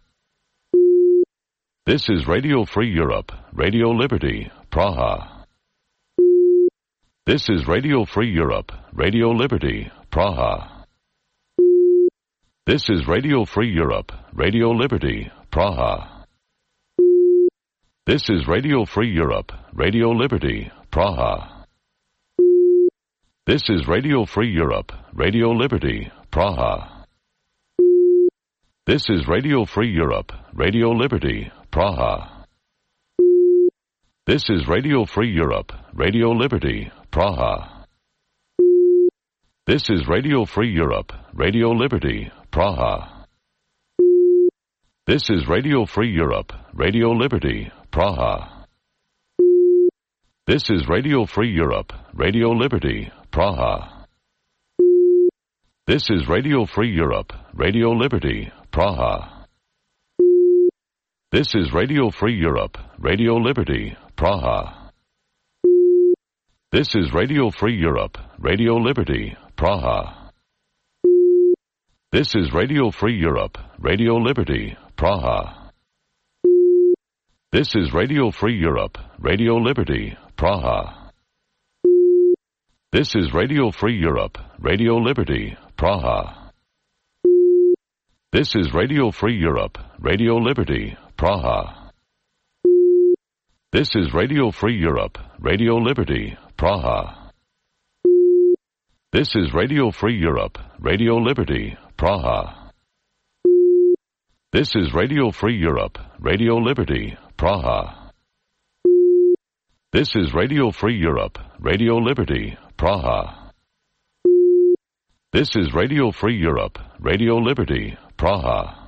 This is Radio Free Europe, Radio Liberty, Praha. This is Radio Free Europe, Radio Liberty, Praha. This is Radio Free Europe, Radio Liberty, Praha. This is Radio Free Europe, Radio Liberty, Praha. This is Radio Free Europe, Radio Liberty, Praha. This is Radio Free Europe, Radio Liberty, Praha. This is Radio Free Europe, Radio Liberty, Praha. This is Radio Free Europe, Radio Liberty, Praha. This is Radio Free Europe, Radio Liberty, Praha. This is Radio Free Europe, Radio Liberty, Praha. This is Radio Free Europe, Radio Liberty, Praha. This is Radio Free Europe, Radio Liberty, Praha. This is Radio Free Europe, Radio Liberty, Praha. This is Radio Free Europe, Radio Liberty, Praha. This is Radio Free Europe, Radio Liberty, Praha. This is Radio Free Europe, Radio Liberty, Praha. This is Radio Free Europe, Radio Liberty, Praha. This is Radio Free Europe, Radio Liberty, Praha. This is Radio Free Europe, Radio Liberty, Praha. This is Radio Free Europe, Radio Liberty, Praha. This is Radio Free Europe, Radio Liberty, Praha. This is Radio Free Europe, Radio Liberty, Praha.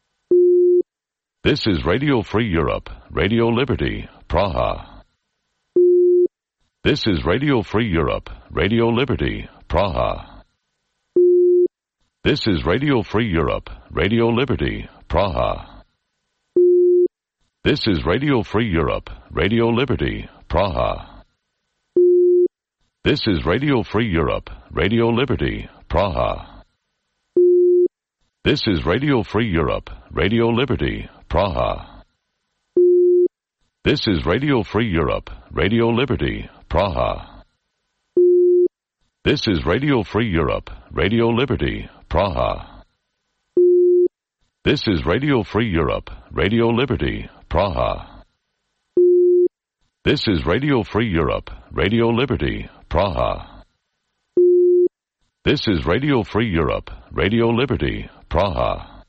This is Radio Free Europe, Radio Liberty, Praha. This is Radio Free Europe, Radio Liberty, Praha. This is Radio Free Europe, Radio Liberty, Praha. This is Radio Free Europe, Radio Liberty, Praha. This is Radio Free Europe, Radio Liberty, Praha. This is Radio Free Europe, Radio Liberty, Praha. This is Radio Free Europe, Radio Liberty, Praha. This is Radio Free Europe, Radio Liberty, Praha. This is Radio Free Europe, Radio Liberty, Praha. This is Radio Free Europe, Radio Liberty, Praha. This is Radio Free Europe, Radio Liberty, Praha.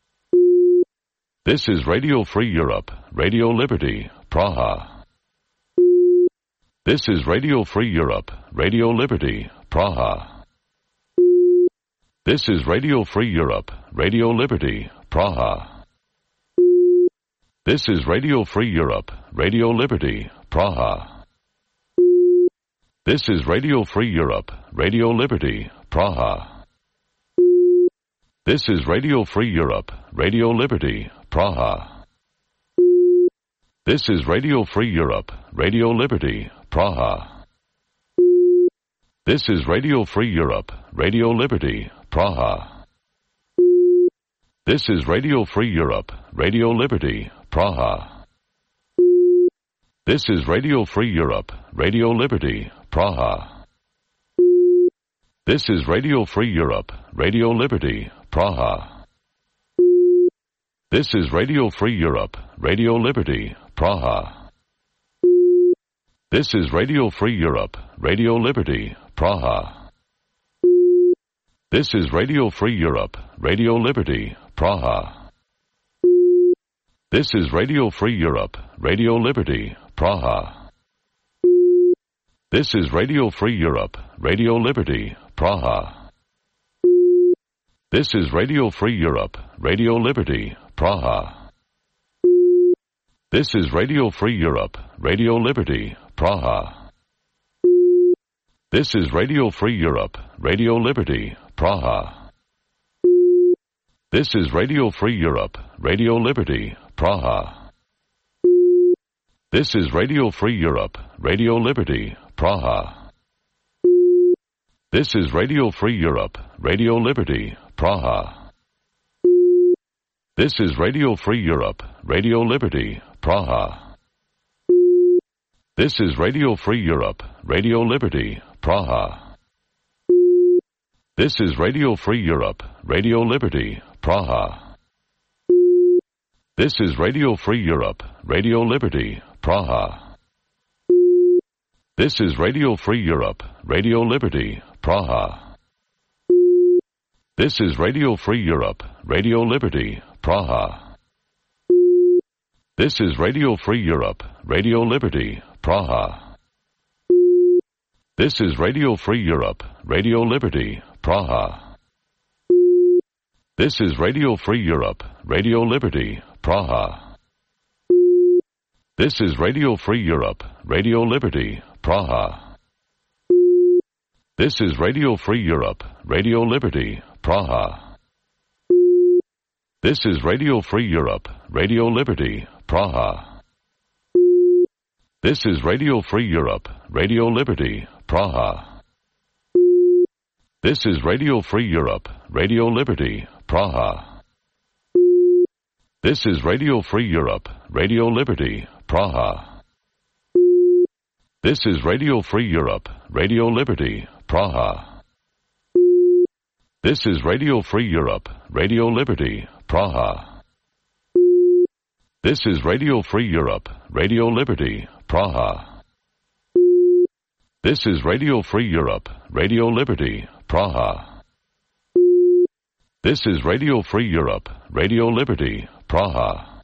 This is Radio Free Europe, Radio Liberty, Praha. This is Radio Free Europe, Radio Liberty, Praha. This is Radio Free Europe, Radio Liberty, Praha. This is Radio Free Europe, Radio Liberty, Praha. This is Radio Free Europe, Radio Liberty, Praha. This is Radio Free Europe, Radio Liberty, Praha. This is Radio Free Europe, Radio Liberty, Praha. This is Radio Free Europe, Radio Liberty, Praha. This is Radio Free Europe, Radio Liberty, Praha. This is Radio Free Europe, Radio Liberty, Praha. This is Radio Free Europe, Radio Liberty, Praha. This is Radio Free Europe, Radio Liberty, Praha. This is Radio Free Europe, Radio Liberty, Praha. This is Radio Free Europe, Radio Liberty, Praha. This is Radio Free Europe, Radio Liberty, Praha. This is Radio Free Europe, Radio Liberty, Praha. This is Radio Free Europe, Radio Liberty, Praha. This is Radio Free Europe, Radio Liberty, Praha. This is Radio Free Europe, Radio Liberty, Praha. This is Radio Free Europe, Radio Liberty, Praha. This is Radio Free Europe, Radio Liberty, Praha. This is Radio Free Europe, Radio Liberty, Praha. This is Radio Free Europe, Radio Liberty, Praha. This is Radio Free Europe, Radio Liberty, Praha. This is Radio Free Europe, Radio Liberty, Praha. This is Radio Free Europe, Radio Liberty, Praha. This is Radio Free Europe, Radio Liberty, Praha. This is Radio Free Europe, Radio Liberty, Praha. This is Radio Free Europe, Radio Liberty, Praha. This is Radio Free Europe, Radio Liberty, Praha. This is Radio Free Europe, Radio Liberty, Praha. This is Radio Free Europe, Radio Liberty, Praha. This is Radio Free Europe, Radio Liberty, Praha. This is Radio Free Europe, Radio Liberty, Praha. This is Radio Free Europe, Radio Liberty, Praha. This is Radio Free Europe, Radio Liberty, Praha. This is Radio Free Europe, Radio Liberty, Praha. This is Radio Free Europe, Radio Liberty, Praha. This is Radio Free Europe, Radio Liberty, Praha. This is Radio Free Europe, Radio Liberty, Praha. This is Radio Free Europe, Radio Liberty, Praha. This is Radio Free Europe, Radio Liberty, Praha.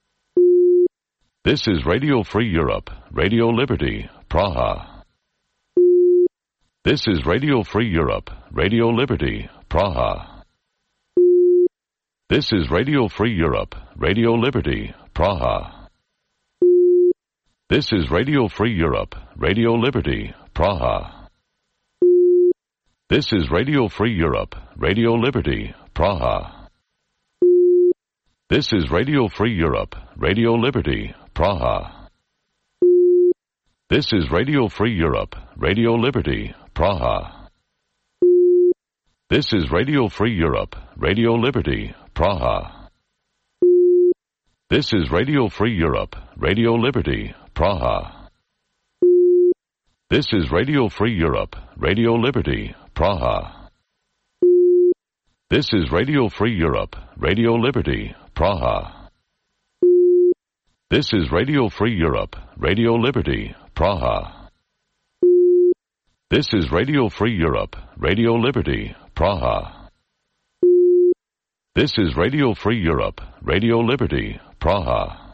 This is Radio Free Europe, Radio Liberty, Praha. This is Radio Free Europe, Radio Liberty, Praha. This is Radio Free Europe, Radio Liberty, Praha. This is Radio Free Europe, Radio Liberty, Praha. This is Radio Free Europe, Radio Liberty, Praha. This is Radio Free Europe, Radio Liberty, Praha. This is Radio Free Europe, Radio Liberty, Praha. This is Radio Free Europe, Radio Liberty, Praha. This is Radio Free Europe, Radio Liberty, Praha. This is Radio Free Europe, Radio Liberty, Praha. This is Radio Free Europe, Radio Liberty, Praha. This is Radio Free Europe, Radio Liberty, Praha. This is Radio Free Europe, Radio Liberty, Praha. This is Radio Free Europe, Radio Liberty, Praha.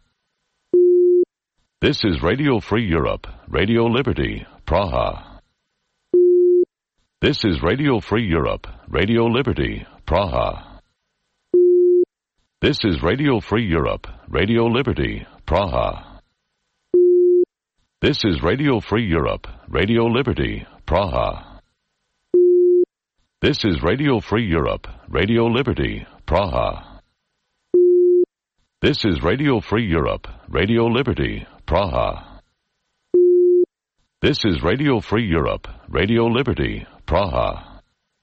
This is Radio Free Europe, Radio Liberty, Praha. This is Radio Free Europe, Radio Liberty, Praha. This is Radio Free Europe, Radio Liberty, Praha. This is Radio Free Europe, Radio Liberty, Praha. This is Radio Free Europe, Radio Liberty, Praha. This is Radio Free Europe, Radio Liberty, Praha. This is Radio Free Europe, Radio Liberty, Praha.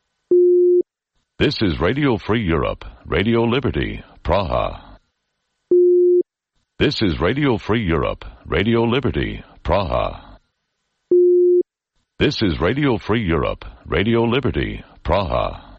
This is Radio Free Europe, Radio Liberty, Praha. This is Radio Free Europe, Radio Liberty, Praha. This is Radio Free Europe, Radio Liberty, Praha.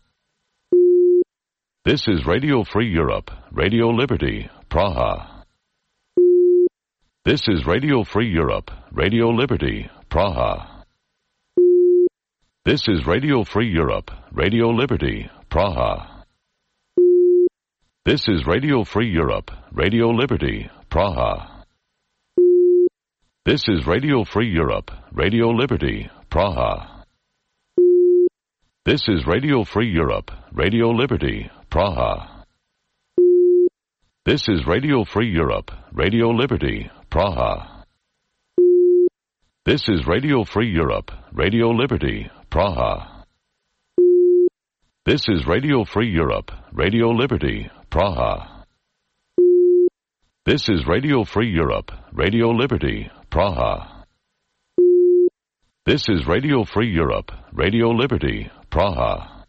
This is Radio Free Europe, Radio Liberty, Praha. This is Radio Free Europe, Radio Liberty, Praha. This is Radio Free Europe, Radio Liberty, Praha. This is Radio Free Europe, Radio Liberty, Praha. This is Radio Free Europe, Radio Liberty, Praha. This is Radio Free Europe, Radio Liberty, Praha. This is Radio Free Europe, Radio Liberty, Praha. This is Radio Free Europe, Radio Liberty, Praha. This is Radio Free Europe, Radio Liberty, Praha. This is Radio Free Europe, Radio Liberty, Praha. This is Radio Free Europe, Radio Liberty, Praha.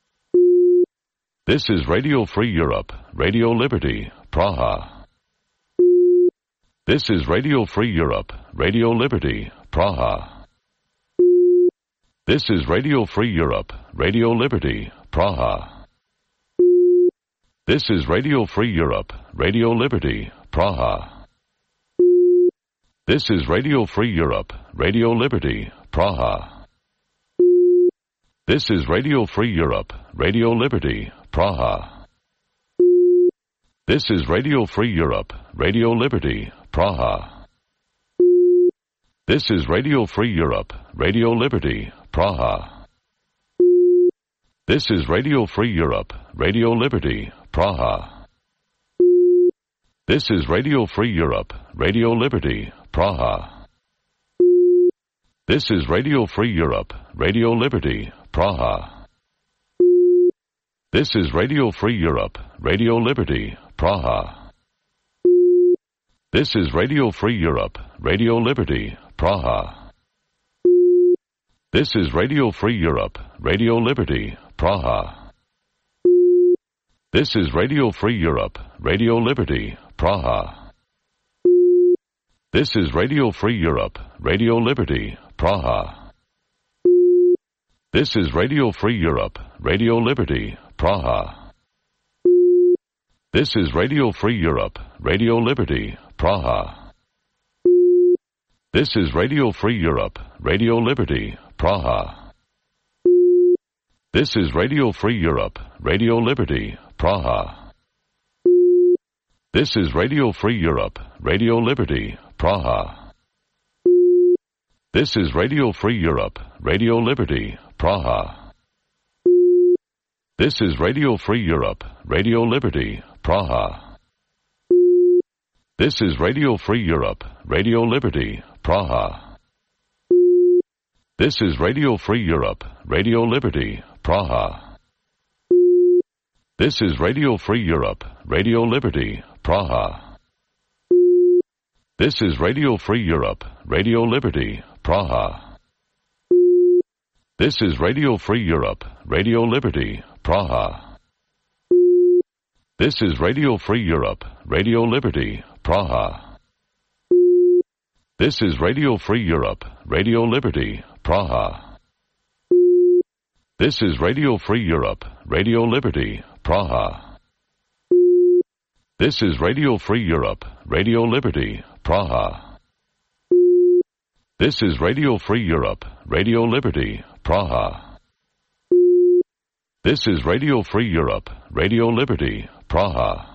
This is Radio Free Europe, Radio Liberty, Praha. This is Radio Free Europe, Radio Liberty, Praha. This is Radio Free Europe, Radio Liberty, Praha. This is Radio Free Europe, Radio Liberty, Praha. This is Radio Free Europe, Radio Liberty, Praha. This is Radio Free Europe, Radio Liberty, Praha. This is Radio Free Europe, Radio Liberty, Praha. This is Radio Free Europe, Radio Liberty, Praha. This is Radio Free Europe, Radio Liberty, Praha. This is Radio Free Europe, Radio Liberty, Praha. This is Radio Free Europe, Radio Liberty, Praha. This is Radio Free Europe, Radio Liberty, Praha. This is Radio Free Europe, Radio Liberty, Praha. This is Radio Free Europe, Radio Liberty, Praha. This is Radio Free Europe, Radio Liberty, Praha. This is Radio Free Europe, Radio Liberty, Praha. This is Radio Free Europe, Radio Liberty, Praha. This is Radio Free Europe, Radio Liberty, Praha. This is Radio Free Europe, Radio Liberty, Praha. This is Radio Free Europe, Radio Liberty, Praha. This is Radio Free Europe, Radio Liberty, Praha. This is Radio Free Europe, Radio Liberty, Praha. This is Radio Free Europe, Radio Liberty, Praha. This is Radio Free Europe, Radio Liberty, Praha. This is Radio Free Europe, Radio Liberty, Praha. This is Radio Free Europe, Radio Liberty, Praha. This is Radio Free Europe, Radio Liberty, Praha. This is Radio Free Europe, Radio Liberty, Praha. This is Radio Free Europe, Radio Liberty, Praha. This is Radio Free Europe, Radio Liberty, Praha. This is Radio Free Europe, Radio Liberty, Praha. This is Radio Free Europe, Radio Liberty, Praha. This is Radio Free Europe, Radio Liberty, Praha. This is Radio Free Europe, Radio Liberty, Praha.